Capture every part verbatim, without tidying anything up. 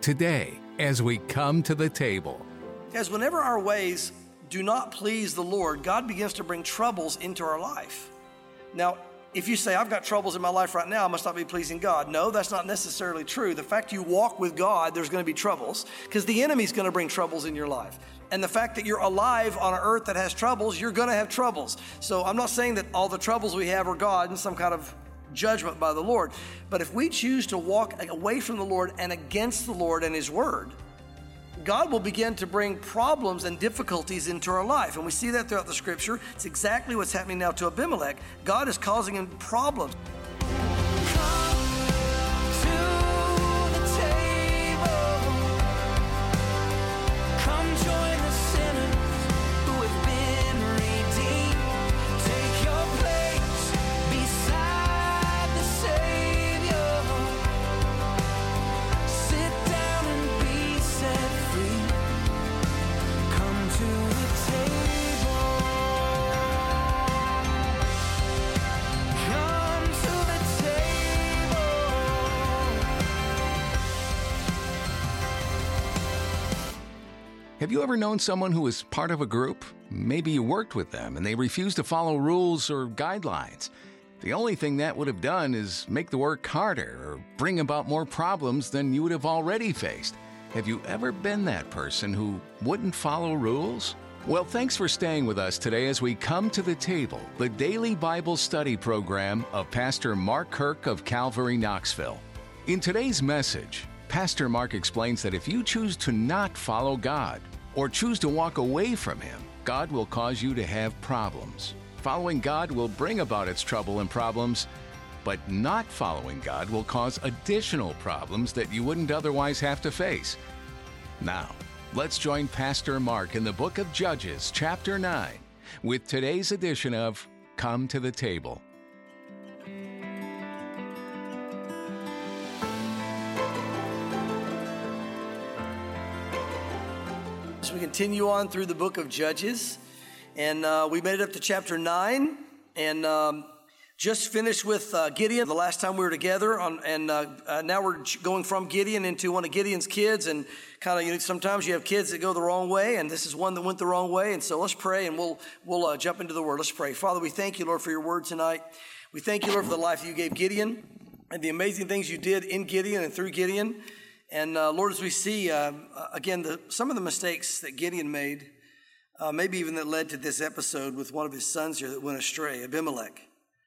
today as we come to the table. Guys, whenever our ways do not please the Lord, God begins to bring troubles into our life. Now, if you say, I've got troubles in my life right now, I must not be pleasing God. No, that's not necessarily true. The fact you walk with God, there's going to be troubles because the enemy's going to bring troubles in your life. And the fact that you're alive on an earth that has troubles, you're going to have troubles. So I'm not saying that all the troubles we have are God and some kind of judgment by the Lord. But if we choose to walk away from the Lord and against the Lord and His Word, God will begin to bring problems and difficulties into our life. And we see that throughout the scripture. It's exactly what's happening now to Abimelech. God is causing him problems. Have you ever known someone who was part of a group? Maybe you worked with them and they refused to follow rules or guidelines. The only thing that would have done is make the work harder or bring about more problems than you would have already faced. Have you ever been that person who wouldn't follow rules? Well, thanks for staying with us today as we come to the table, the daily Bible study program of Pastor Mark Kirk of Calvary, Knoxville. In today's message, Pastor Mark explains that if you choose to not follow God or choose to walk away from Him, God will cause you to have problems. Following God will bring about its trouble and problems, but not following God will cause additional problems that you wouldn't otherwise have to face. Now, let's join Pastor Mark in the book of Judges, chapter nine, with today's edition of Come to the Table. We continue on through the book of Judges, and uh, we made it up to chapter nine, and um, just finished with uh, Gideon the last time we were together, on, and uh, uh, now we're going from Gideon into one of Gideon's kids, and kind of, you know, sometimes you have kids that go the wrong way, and this is one that went the wrong way, and so let's pray, and we'll we'll uh, jump into the Word. Let's pray. Father, we thank you, Lord, for your Word tonight. We thank you, Lord, for the life you gave Gideon, and the amazing things you did in Gideon and through Gideon. And uh, Lord, as we see, uh, again, the, some of the mistakes that Gideon made, uh, maybe even that led to this episode with one of his sons here that went astray, Abimelech.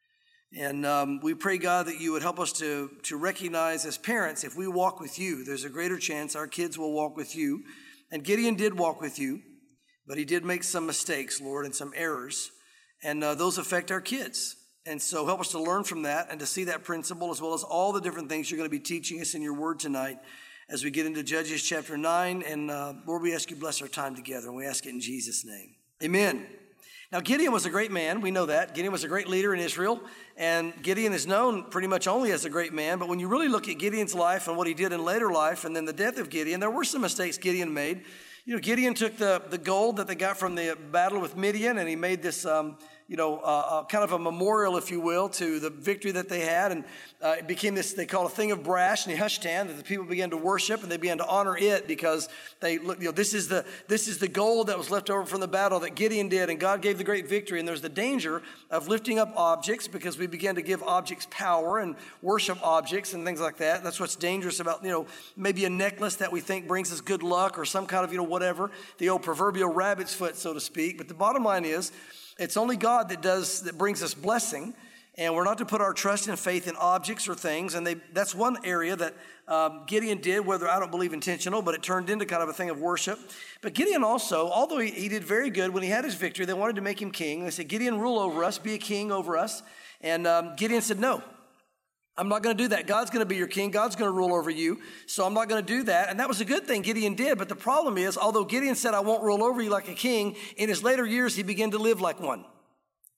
And um, we pray, God, that you would help us to, to recognize as parents, if we walk with you, there's a greater chance our kids will walk with you. And Gideon did walk with you, but he did make some mistakes, Lord, and some errors. And uh, those affect our kids. And so help us to learn from that and to see that principle as well as all the different things you're going to be teaching us in your word tonight as we get into Judges chapter nine. And uh, Lord, we ask you to bless our time together, and we ask it in Jesus' name. Amen. Now, Gideon was a great man. We know that. Gideon was a great leader in Israel, and Gideon is known pretty much only as a great man. But when you really look at Gideon's life and what he did in later life and then the death of Gideon, there were some mistakes Gideon made. You know, Gideon took the, the gold that they got from the battle with Midian, and he made this, um, you know, uh, uh, kind of a memorial, if you will, to the victory that they had. And uh, it became this, they call it a thing of brass and Nehushtan, that the people began to worship, and they began to honor it because they, look, you know, this is the this is the gold that was left over from the battle that Gideon did, and God gave the great victory. And there's the danger of lifting up objects because we began to give objects power and worship objects and things like that. That's what's dangerous about, you know, maybe a necklace that we think brings us good luck or some kind of, you know, whatever, the old proverbial rabbit's foot, so to speak. But the bottom line is, it's only God that does, that brings us blessing, and we're not to put our trust and faith in objects or things. And they, that's one area that um, Gideon did, whether I don't believe intentional, but it turned into kind of a thing of worship. But Gideon also, although he, he did very good, when he had his victory, they wanted to make him king. They said, Gideon, rule over us, be a king over us. And um, Gideon said, no. I'm not going to do that. God's going to be your king. God's going to rule over you. So I'm not going to do that. And that was a good thing Gideon did. But the problem is, although Gideon said, I won't rule over you like a king, in his later years, he began to live like one.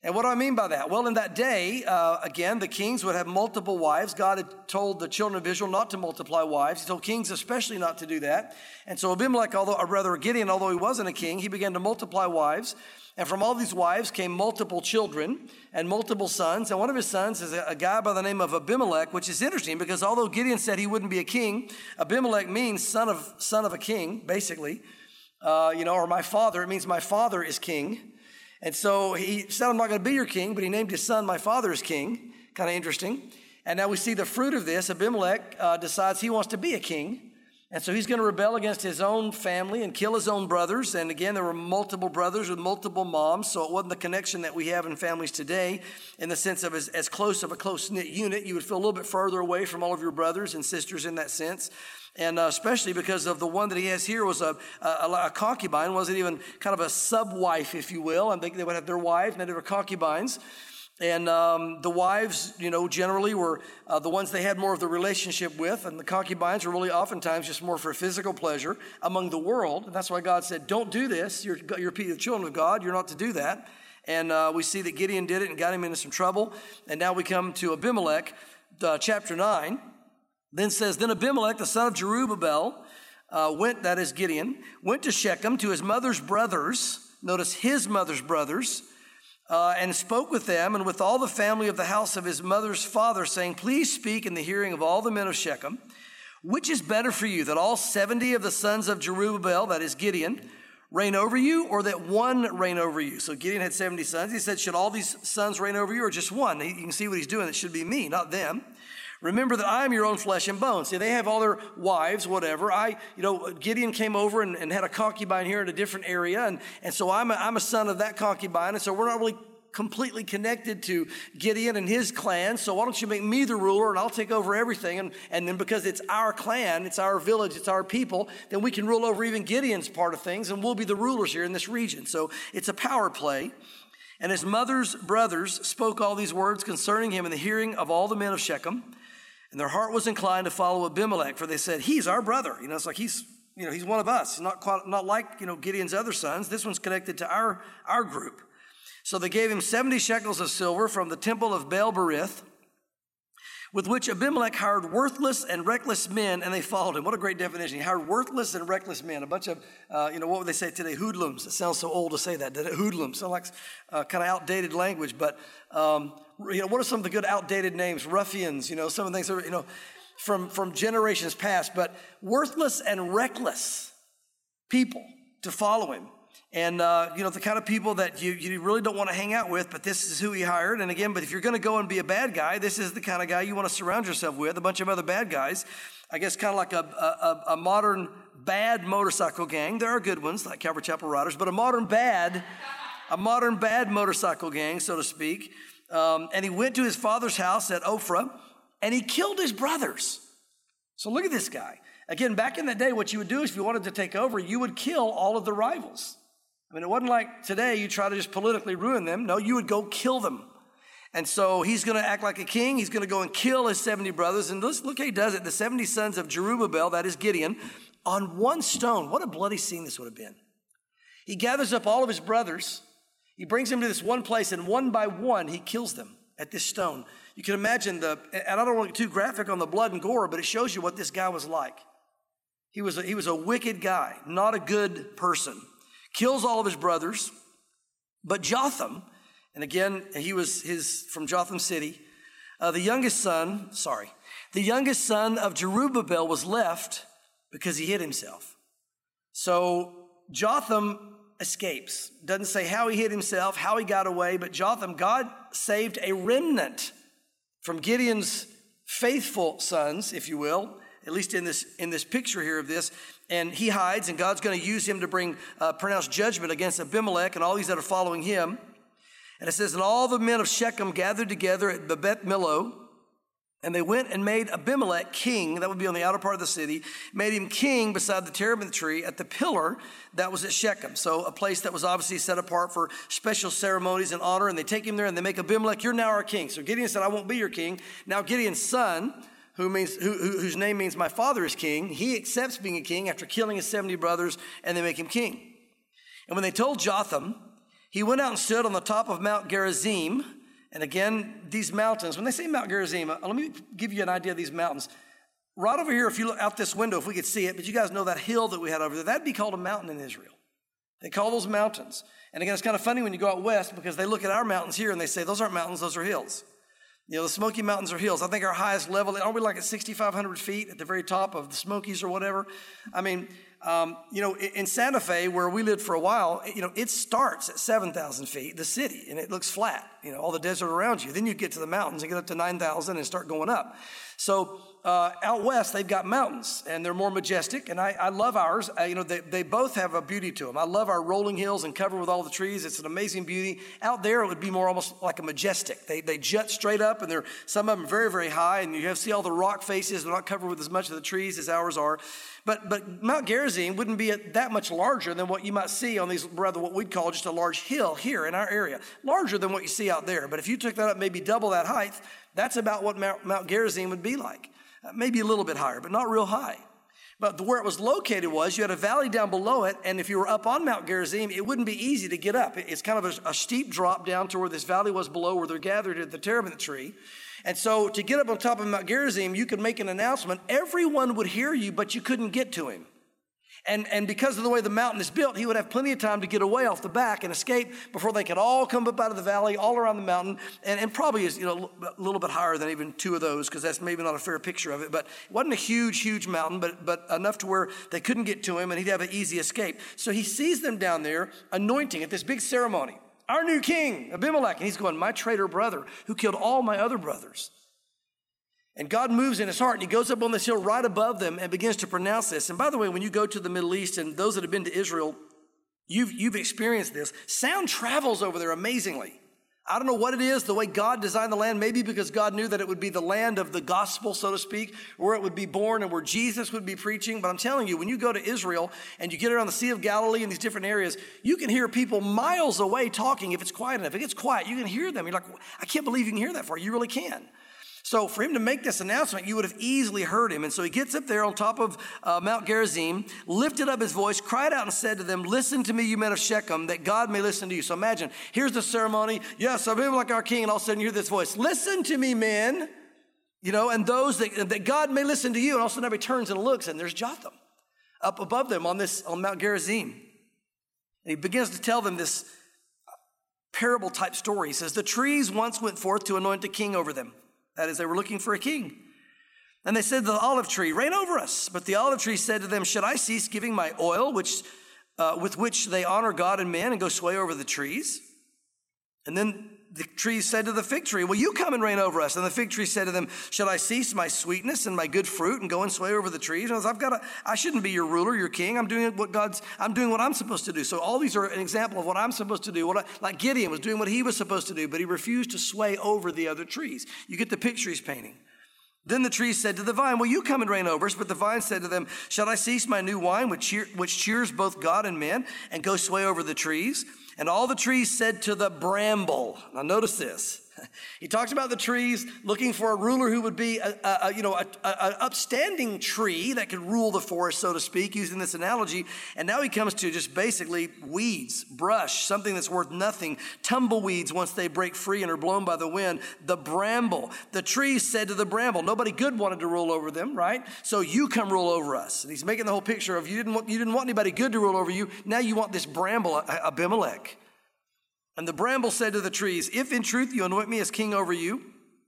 And what do I mean by that? Well, in that day, uh, again, the kings would have multiple wives. God had told the children of Israel not to multiply wives. He told kings especially not to do that. And so Abimelech, although, or rather Gideon, although he wasn't a king, he began to multiply wives. And from all these wives came multiple children and multiple sons. And one of his sons is a, a guy by the name of Abimelech, which is interesting because although Gideon said he wouldn't be a king, Abimelech means son of, son of a king, basically. Uh, you know, or my father, it means my father is king. And so he said, I'm not going to be your king, but he named his son, my father is king. Kind of interesting. And now we see the fruit of this. Abimelech uh, decides he wants to be a king. And so he's going to rebel against his own family and kill his own brothers. And again, there were multiple brothers with multiple moms. So it wasn't the connection that we have in families today in the sense of as, as close of a close-knit unit. You would feel a little bit further away from all of your brothers and sisters in that sense. And uh, especially because of the one that he has here was a, a, a concubine, wasn't even kind of a sub-wife, if you will. And they, they would have their wives and they were concubines. And um, the wives, you know, generally were uh, the ones they had more of the relationship with. And the concubines were really oftentimes just more for physical pleasure among the world. And that's why God said, don't do this. You're, you're the children of God. You're not to do that. And uh, we see that Gideon did it and got him into some trouble. And now we come to Abimelech, uh, chapter nine. Then says, then Abimelech, the son of Jerubbaal, uh, went, that is Gideon, went to Shechem to his mother's brothers, notice his mother's brothers, uh, and spoke with them and with all the family of the house of his mother's father, saying, please speak in the hearing of all the men of Shechem, which is better for you, that all seventy of the sons of Jerubbaal, that is Gideon, reign over you, or that one reign over you? So Gideon had seventy sons. He said, should all these sons reign over you, or just one? You can see what he's doing. It should be me, not them. Remember that I am your own flesh and bones. See, they have all their wives, whatever. I, you know, Gideon came over and, and had a concubine here in a different area. And, and so I'm a, I'm a son of that concubine. And so we're not really completely connected to Gideon and his clan. So why don't you make me the ruler and I'll take over everything. And, and then because it's our clan, it's our village, it's our people, then we can rule over even Gideon's part of things. And we'll be the rulers here in this region. So it's a power play. And his mother's brothers spoke all these words concerning him in the hearing of all the men of Shechem. And their heart was inclined to follow Abimelech, for they said, he's our brother. You know, it's like he's, you know, he's one of us. Not quite, not like, you know, Gideon's other sons. This one's connected to our, our group. So they gave him seventy shekels of silver from the temple of Baal-berith, with which Abimelech hired worthless and reckless men, and they followed him. What a great definition. He hired worthless and reckless men. A bunch of, uh, you know, what would they say today? Hoodlums. It sounds so old to say that, doesn't it? Hoodlums. Sounds like uh, kind of outdated language, but, um, you know, what are some of the good outdated names? Ruffians, you know, some of the things that are, you know, from, from generations past, but worthless and reckless people to follow him. And, uh, you know, the kind of people that you, you really don't want to hang out with, but this is who he hired. And again, but if you're going to go and be a bad guy, this is the kind of guy you want to surround yourself with, a bunch of other bad guys. I guess kind of like a, a, a modern bad motorcycle gang. There are good ones like Calvary Chapel Riders, but a modern bad, a modern bad motorcycle gang, so to speak. Um, and he went to his father's house at Ophrah, and he killed his brothers. So look at this guy. Again, back in the day, what you would do is if you wanted to take over, you would kill all of the rivals. I mean, it wasn't like today you try to just politically ruin them. No, you would go kill them. And so he's going to act like a king. He's going to go and kill his seventy brothers. And let's look how he does it. The seventy sons of Jerubbaal, that is Gideon, on one stone. What a bloody scene this would have been. He gathers up all of his brothers. He brings them to this one place, and one by one, he kills them at this stone. You can imagine the, and I don't want to get too graphic on the blood and gore, but it shows you what this guy was like. He was a, he was a wicked guy, not a good person. Kills all of his brothers, but Jotham, and again, he was his from Jotham city, uh, the youngest son, sorry, the youngest son of Jerubbaal was left because he hid himself. So Jotham escapes. Doesn't say how he hid himself, how he got away, but Jotham, God saved a remnant from Gideon's faithful sons, if you will, at least in this in this picture here of this. And he hides, and God's going to use him to bring uh, pronounce judgment against Abimelech and all these that are following him. And it says, and all the men of Shechem gathered together at Beth Millo, and they went and made Abimelech king. That would be on the outer part of the city. Made him king beside the terebinth tree at the pillar that was at Shechem. So a place that was obviously set apart for special ceremonies and honor. And they take him there and they make Abimelech, you're now our king. So Gideon said, I won't be your king. Now Gideon's son, who means who, whose name means my father is king, he accepts being a king after killing his seventy brothers, and they make him king. And when they told Jotham, he went out and stood on the top of Mount Gerizim. And again, these mountains, when they say Mount Gerizim, let me give you an idea of these mountains. Right over here, if you look out this window, if we could see it, but you guys know that hill that we had over there, that'd be called a mountain in Israel. They call those mountains. And again, it's kind of funny when you go out west because they look at our mountains here and they say, those aren't mountains, those are hills. You know, the Smoky Mountains are hills. I think our highest level, aren't we like at sixty-five hundred feet at the very top of the Smokies or whatever? I mean, um, you know, in Santa Fe, where we lived for a while, you know, it starts at seven thousand feet, the city, and it looks flat, you know, all the desert around you. Then you get to the mountains and get up to nine thousand and start going up. So uh, out west, they've got mountains, and they're more majestic, and I, I love ours. Uh, you know, they, they both have a beauty to them. I love our rolling hills and covered with all the trees. It's an amazing beauty. Out there, it would be more almost like a majestic. They they jut straight up, and they're some of them very, very high, and you have see all the rock faces. They're not covered with as much of the trees as ours are. But but Mount Gerizim wouldn't be that much larger than what you might see on these, rather what we'd call just a large hill here in our area. Larger than what you see out there. But if you took that up maybe double that height, that's about what Mount, Mount Gerizim would be like. Uh, maybe a little bit higher, but not real high. But the, where it was located was you had a valley down below it, and if you were up on Mount Gerizim, it wouldn't be easy to get up. It, it's kind of a, a steep drop down to where this valley was below, where they're gathered at the terebinth tree. And so to get up on top of Mount Gerizim, you could make an announcement. Everyone would hear you, but you couldn't get to him. And, and because of the way the mountain is built, he would have plenty of time to get away off the back and escape before they could all come up out of the valley, all around the mountain, and, and probably is, you know, a little bit higher than even two of those, because that's maybe not a fair picture of it. But it wasn't a huge, huge mountain, but, but enough to where they couldn't get to him, and he'd have an easy escape. So he sees them down there anointing at this big ceremony. Our new king, Abimelech. And he's going, my traitor brother, who killed all my other brothers. And God moves in his heart, and he goes up on this hill right above them and begins to pronounce this. And by the way, when you go to the Middle East, and those that have been to Israel, you've, you've experienced this. Sound travels over there amazingly. I don't know what it is, the way God designed the land, maybe because God knew that it would be the land of the gospel, so to speak, where it would be born and where Jesus would be preaching. But I'm telling you, when you go to Israel and you get around the Sea of Galilee and these different areas, you can hear people miles away talking if it's quiet enough. If it gets quiet, you can hear them. You're like, I can't believe you can hear that far. You really can. So for him to make this announcement, you would have easily heard him. And so he gets up there on top of uh, Mount Gerizim, lifted up his voice, cried out and said to them, listen to me, you men of Shechem, that God may listen to you. So imagine, here's the ceremony. Yes, I'm like our king. And all of a sudden you hear this voice, listen to me, men. You know, and those that, that God may listen to you. And all of a sudden everybody turns and looks, and there's Jotham up above them on this on Mount Gerizim. And he begins to tell them this parable type story. He says, the trees once went forth to anoint a king over them. That is, they were looking for a king. And they said to the olive tree, reign over us. But the olive tree said to them, should I cease giving my oil, which uh, with which they honor God and man, and go sway over the trees? And then the trees said to the fig tree, will you come and reign over us? And the fig tree said to them, shall I cease my sweetness and my good fruit and go and sway over the trees? And I've got to, I shouldn't be your ruler, your king. I'm doing what God's, I'm doing what I'm supposed to do. So all these are an example of what I'm supposed to do. What I, like Gideon was doing what he was supposed to do, but he refused to sway over the other trees. You get the picture he's painting. Then the trees said to the vine, will you come and reign over us? But the vine said to them, shall I cease my new wine, which, cheer, which cheers both God and man, and go sway over the trees? And all the trees said to the bramble. Now notice this. He talks about the trees looking for a ruler who would be a, a, a you know, an upstanding tree that could rule the forest, so to speak, using this analogy. And now he comes to just basically weeds, brush, something that's worth nothing, tumbleweeds once they break free and are blown by the wind. The bramble. The trees said to the bramble, nobody good wanted to rule over them, right? So you come rule over us. And he's making the whole picture of you didn't want, you didn't want anybody good to rule over you. Now you want this bramble, Abimelech. And the bramble said to the trees, if in truth you anoint me as king over you,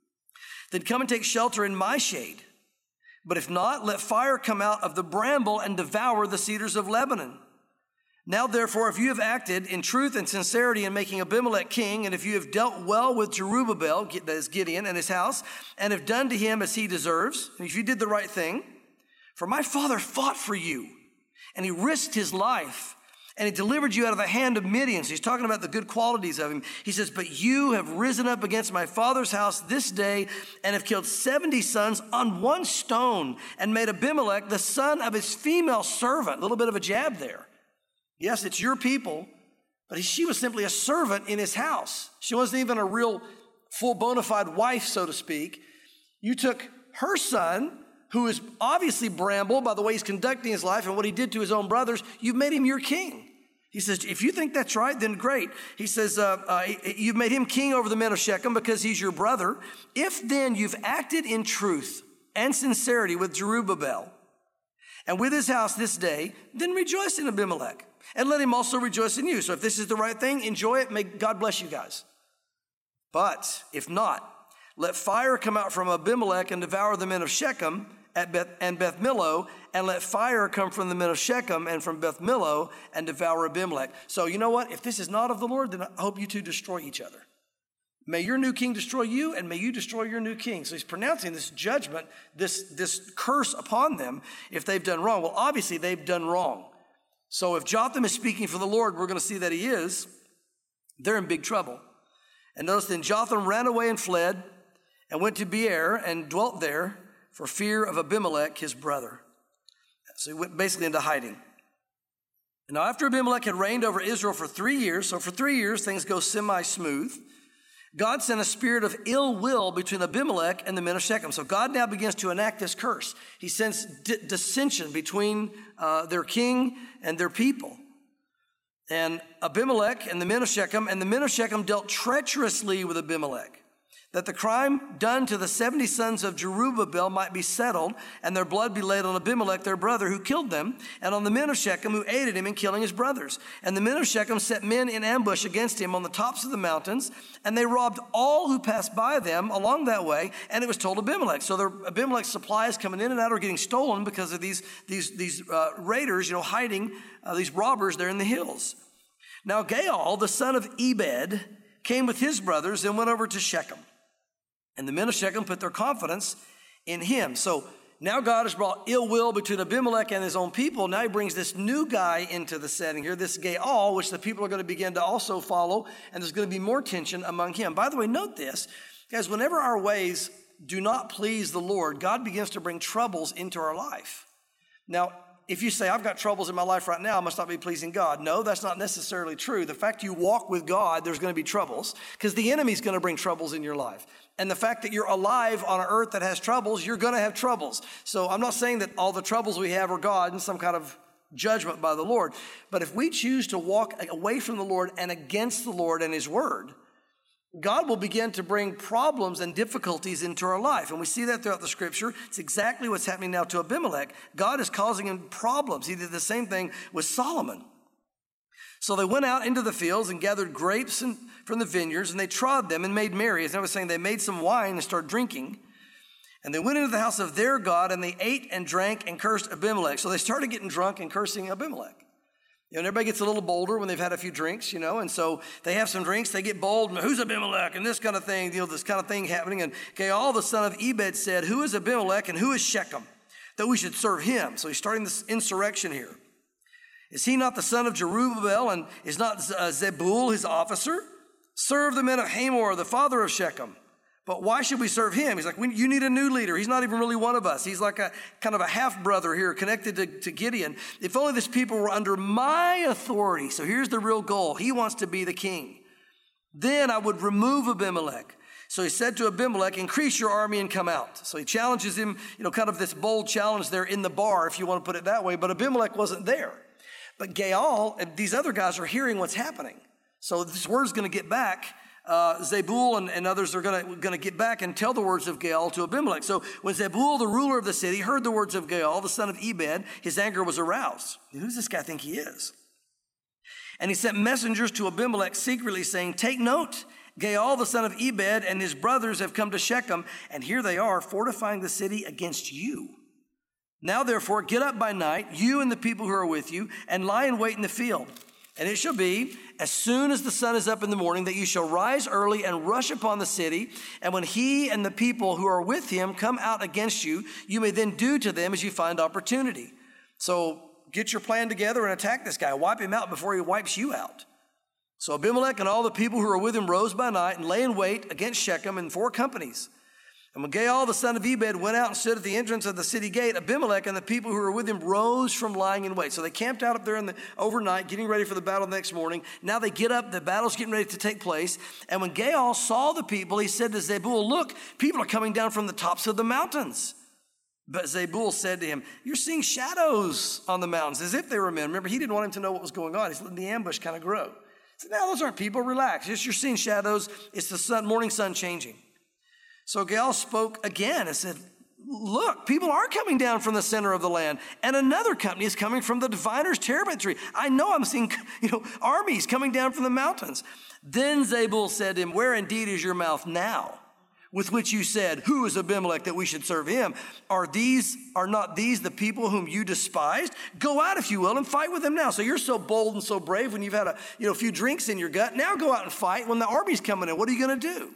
then come and take shelter in my shade. But if not, let fire come out of the bramble and devour the cedars of Lebanon. Now, therefore, if you have acted in truth and sincerity in making Abimelech king, and if you have dealt well with Jerubbaal, that is Gideon, and his house, and have done to him as he deserves, and if you did the right thing, for my father fought for you, and he risked his life, and he delivered you out of the hand of Midian. So he's talking about the good qualities of him. He says, but you have risen up against my father's house this day and have killed seventy sons on one stone and made Abimelech the son of his female servant. A little bit of a jab there. Yes, it's your people, but she was simply a servant in his house. She wasn't even a real full bona fide wife, so to speak. You took her son, who is obviously bramble by the way he's conducting his life and what he did to his own brothers. You've made him your king. He says, if you think that's right, then great. He says, uh, uh, you've made him king over the men of Shechem because he's your brother. If then you've acted in truth and sincerity with Jerubbaal and with his house this day, then rejoice in Abimelech and let him also rejoice in you. So if this is the right thing, enjoy it. May God bless you guys. But if not, let fire come out from Abimelech and devour the men of Shechem at Beth and Beth Millo, and let fire come from the men of Shechem and from Beth Millo and devour Abimelech. So you know what? If this is not of the Lord, then I hope you two destroy each other. May your new king destroy you, and may you destroy your new king. So he's pronouncing this judgment, this, this curse upon them if they've done wrong. Well, obviously they've done wrong. So if Jotham is speaking for the Lord, we're going to see that he is. They're in big trouble. And notice then Jotham ran away and fled and went to Beer and dwelt there for fear of Abimelech, his brother. So he went basically into hiding. And now after Abimelech had reigned over Israel for three years, so for three years things go semi-smooth, God sent a spirit of ill will between Abimelech and the men of Shechem. So God now begins to enact this curse. He sends d- dissension between uh, their king and their people. And Abimelech and the men of Shechem, and the men of Shechem dealt treacherously with Abimelech, that the crime done to the seventy sons of Jerubbaal might be settled, and their blood be laid on Abimelech, their brother, who killed them, and on the men of Shechem, who aided him in killing his brothers. And the men of Shechem set men in ambush against him on the tops of the mountains, and they robbed all who passed by them along that way, and it was told Abimelech. So the Abimelech's supplies coming in and out are getting stolen because of these, these, these uh, raiders, you know, hiding, uh, these robbers there in the hills. Now Gaal, the son of Ebed, came with his brothers and went over to Shechem. And the men of Shechem put their confidence in him. So now God has brought ill will between Abimelech and his own people. Now he brings this new guy into the setting here, this Gaal, which the people are going to begin to also follow. And there's going to be more tension among him. By the way, note this. Guys, whenever our ways do not please the Lord, God begins to bring troubles into our life. Now, if you say, I've got troubles in my life right now, I must not be pleasing God. No, that's not necessarily true. The fact you walk with God, there's going to be troubles because the enemy's going to bring troubles in your life. And the fact that you're alive on an earth that has troubles, you're going to have troubles. So I'm not saying that all the troubles we have are God and some kind of judgment by the Lord. But if we choose to walk away from the Lord and against the Lord and his word, God will begin to bring problems and difficulties into our life. And we see that throughout the scripture. It's exactly what's happening now to Abimelech. God is causing him problems. He did the same thing with Solomon. So they went out into the fields and gathered grapes and, from the vineyards, and they trod them and made merry. As I was saying, they made some wine and started drinking. And they went into the house of their God, and they ate and drank and cursed Abimelech. So they started getting drunk and cursing Abimelech. You know, and everybody gets a little bolder when they've had a few drinks, you know, and so they have some drinks, they get bold, and who's Abimelech, and this kind of thing, you know, this kind of thing happening. And Gaal, the son of Ebed, said, who is Abimelech and who is Shechem, that we should serve him? So he's starting this insurrection here. Is he not the son of Jerubbaal, and is not uh, Zebul his officer? Serve the men of Hamor, the father of Shechem. But why should we serve him? He's like, we, you need a new leader. He's not even really one of us. He's like a kind of a half-brother here connected to, to Gideon. If only this people were under my authority. So here's the real goal. He wants to be the king. Then I would remove Abimelech. So he said to Abimelech, increase your army and come out. So he challenges him, you know, kind of this bold challenge there in the bar, if you want to put it that way. But Abimelech wasn't there. But Gaal and these other guys are hearing what's happening. So this word's going to get back. Uh, Zebul and, and others are going to get back and tell the words of Gaal to Abimelech. So when Zebul, the ruler of the city, heard the words of Gaal, the son of Ebed, his anger was aroused. Who does this guy think he is? And he sent messengers to Abimelech secretly saying, take note, Gaal, the son of Ebed, and his brothers have come to Shechem, and here they are fortifying the city against you. Now, therefore, get up by night, you and the people who are with you, and lie in wait in the field. And it shall be, as soon as the sun is up in the morning, that you shall rise early and rush upon the city. And when he and the people who are with him come out against you, you may then do to them as you find opportunity. So get your plan together and attack this guy. Wipe him out before he wipes you out. So Abimelech and all the people who are with him rose by night and lay in wait against Shechem in four companies. And when Gaal, the son of Ebed, went out and stood at the entrance of the city gate, Abimelech and the people who were with him rose from lying in wait. So they camped out up there in the overnight, getting ready for the battle the next morning. Now they get up, the battle's getting ready to take place. And when Gaal saw the people, he said to Zebul, look, people are coming down from the tops of the mountains. But Zebul said to him, you're seeing shadows on the mountains, as if they were men. Remember, he didn't want him to know what was going on. He's letting the ambush kind of grow. He said, no, those aren't people. Relax. Just you're seeing shadows. It's the sun, morning sun changing. So Gaal spoke again and said, look, people are coming down from the center of the land, and another company is coming from the diviner's terebinth tree. I know I'm seeing, you know, armies coming down from the mountains. Then Zebul said to him, where indeed is your mouth now, with which you said, who is Abimelech that we should serve him? Are these, are not these the people whom you despised? Go out, if you will, and fight with them now. So you're so bold and so brave when you've had a, you know, a few drinks in your gut. Now go out and fight when the army's coming in. What are you going to do?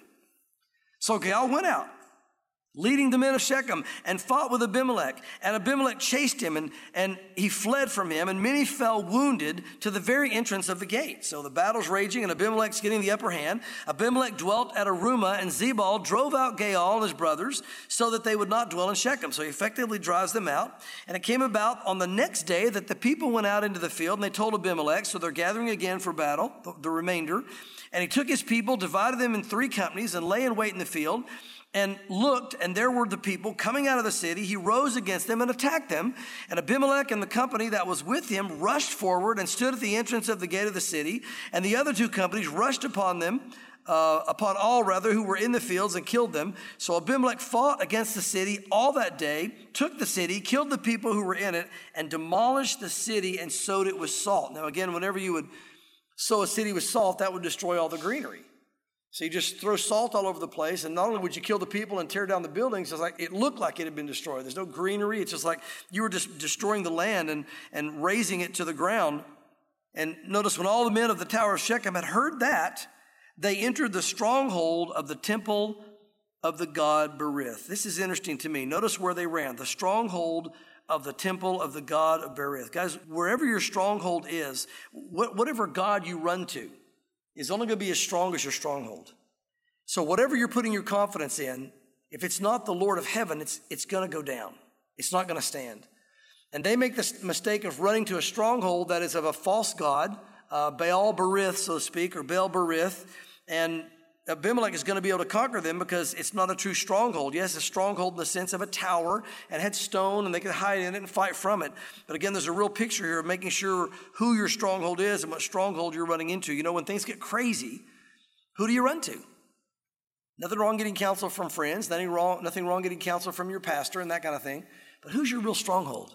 So Gaal went out, leading the men of Shechem, and fought with Abimelech. And Abimelech chased him, and, and he fled from him, and many fell wounded to the very entrance of the gate. So the battle's raging, and Abimelech's getting the upper hand. Abimelech dwelt at Arumah, and Zebul drove out Gaal and his brothers so that they would not dwell in Shechem. So he effectively drives them out. And it came about on the next day that the people went out into the field, and they told Abimelech, so they're gathering again for battle, the, the remainder. And he took his people, divided them in three companies, and lay in wait in the field, and looked, and there were the people coming out of the city. He rose against them and attacked them. And Abimelech and the company that was with him rushed forward and stood at the entrance of the gate of the city. And the other two companies rushed upon them, uh, upon all rather, who were in the fields, and killed them. So Abimelech fought against the city all that day, took the city, killed the people who were in it, and demolished the city and sowed it with salt. Now again, whenever you would sow a city with salt, that would destroy all the greenery. So you just throw salt all over the place, and not only would you kill the people and tear down the buildings, it's like it looked like it had been destroyed. There's no greenery. It's just like you were just destroying the land and, and razing it to the ground. And notice when all the men of the Tower of Shechem had heard that, they entered the stronghold of the temple of the god Berith. This is interesting to me. Notice where they ran, the stronghold of the temple of the god of Berith. Guys, wherever your stronghold is, whatever god you run to, is only going to be as strong as your stronghold. So whatever you're putting your confidence in, if it's not the Lord of heaven, it's, it's going to go down. It's not going to stand. And they make the mistake of running to a stronghold that is of a false god, uh, Baal Berith, so to speak, or Baal Berith. And Abimelech is going to be able to conquer them because it's not a true stronghold. Yes, a stronghold in the sense of a tower and had stone and they could hide in it and fight from it. But again, there's a real picture here of making sure who your stronghold is and what stronghold you're running into. You know, when things get crazy, who do you run to? Nothing wrong getting counsel from friends, nothing wrong, nothing wrong getting counsel from your pastor and that kind of thing. But who's your real stronghold?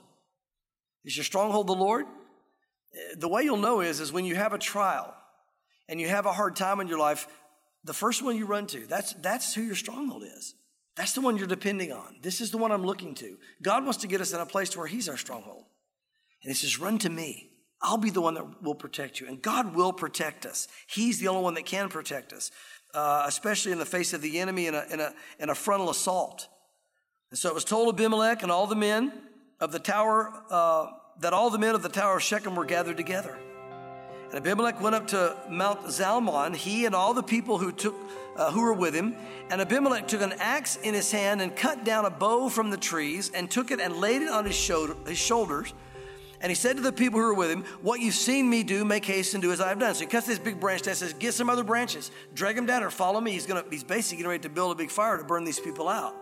Is your stronghold the Lord? The way you'll know is, is when you have a trial and you have a hard time in your life, the first one you run to, that's, that's who your stronghold is. That's the one you're depending on. This is the one I'm looking to. God wants to get us in a place to where he's our stronghold. And he says, run to me. I'll be the one that will protect you. And God will protect us. He's the only one that can protect us, uh, especially in the face of the enemy in a, in, a, in a frontal assault. And so it was told Abimelech and all the men of the tower, uh, that all the men of the Tower of Shechem were gathered together. And Abimelech went up to Mount Zalmon, he and all the people who took, uh, who were with him. And Abimelech took an axe in his hand and cut down a bow from the trees and took it and laid it on his, shoulder, his shoulders. And he said to the people who were with him, what you've seen me do, make haste and do as I have done. So he cuts this big branch down and says, get some other branches, drag them down or follow me. He's gonna, he's basically getting ready to build a big fire to burn these people out.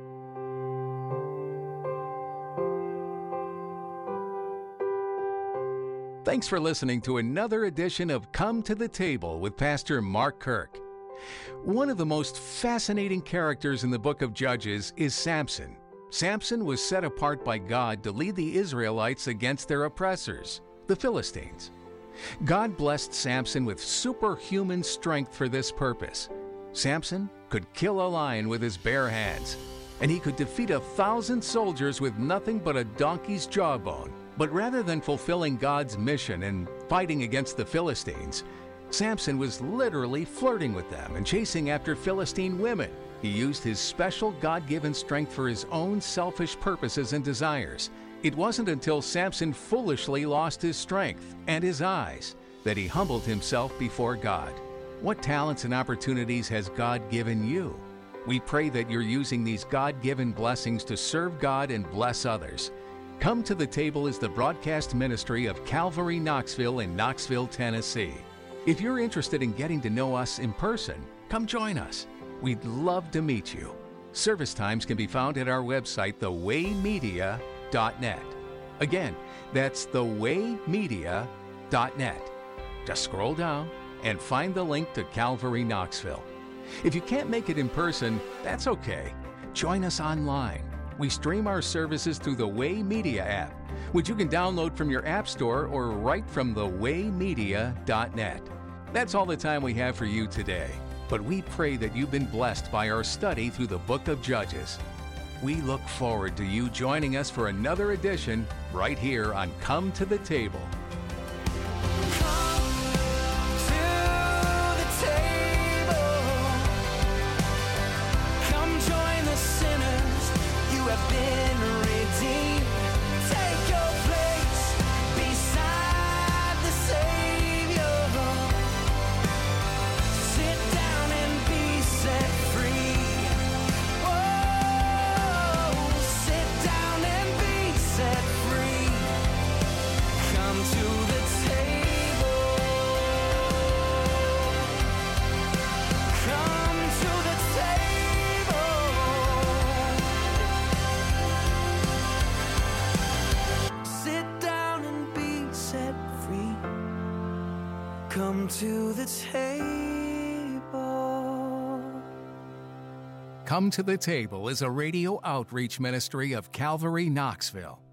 Thanks for listening to another edition of Come to the Table with Pastor Mark Kirk. One of the most fascinating characters in the book of Judges is Samson. Samson was set apart by God to lead the Israelites against their oppressors, the Philistines. God blessed Samson with superhuman strength for this purpose. Samson could kill a lion with his bare hands, and he could defeat a thousand soldiers with nothing but a donkey's jawbone. But rather than fulfilling God's mission and fighting against the Philistines, Samson was literally flirting with them and chasing after Philistine women. He used his special God-given strength for his own selfish purposes and desires. It wasn't until Samson foolishly lost his strength and his eyes that he humbled himself before God. What talents and opportunities has God given you? We pray that you're using these God-given blessings to serve God and bless others. Come to the Table is the broadcast ministry of Calvary Knoxville in Knoxville, Tennessee. If you're interested in getting to know us in person, come join us. We'd love to meet you. Service times can be found at our website, the way media dot net. Again, that's the way media dot net. Just scroll down and find the link to Calvary Knoxville. If you can't make it in person, that's okay. Join us online. We stream our services through the Way Media app, which you can download from your app store or right from the way media dot net. That's all the time we have for you today, but we pray that you've been blessed by our study through the book of Judges. We look forward to you joining us for another edition right here on Come to the Table. Come to the table. Come to the Table is a radio outreach ministry of Calvary Knoxville.